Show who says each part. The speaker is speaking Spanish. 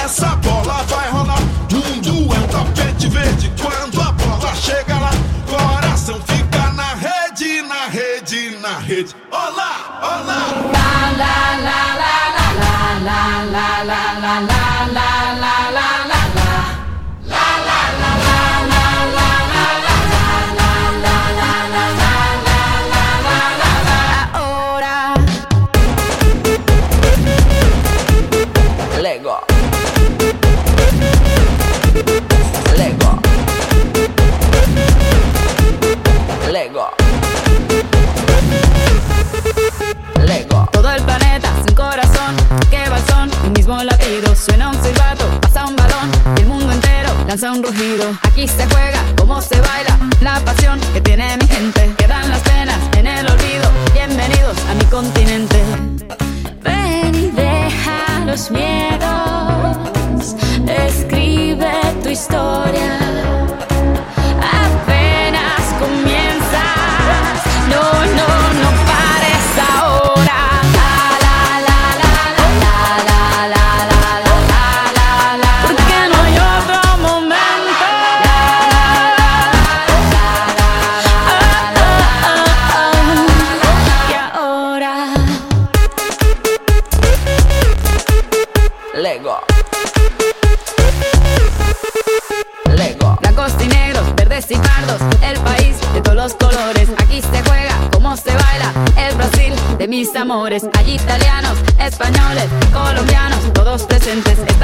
Speaker 1: essa bola vai rolar. Mundo é um tapete verde quando a bola chega lá. Coração fica na rede, na rede, na rede. Olá, olá.
Speaker 2: La la la la la la la la la la la la la la.
Speaker 3: Lego. Lego. Lego. Lego.
Speaker 2: Todo el planeta sin corazón, que va el son, el mismo latido. Suena un silbato, pasa un balón, y el mundo entero lanza un rugido. Aquí se juega, como se baila, la pasión que tiene mi gente. Quedan las penas en el olvido, bienvenidos a mi continente. Ven y deja los miedos, escribe tu historia. Apenas comienzas, no, no, no pares ahora. La la la la la la la la la la la, porque no hay otro momento. Y ahora
Speaker 3: Lego. Lego.
Speaker 2: blancos y negros, verdes y pardos, el país de todos los colores. Aquí se juega, como se baila, el Brasil de mis amores. Hay italianos, españoles, colombianos, todos presentes.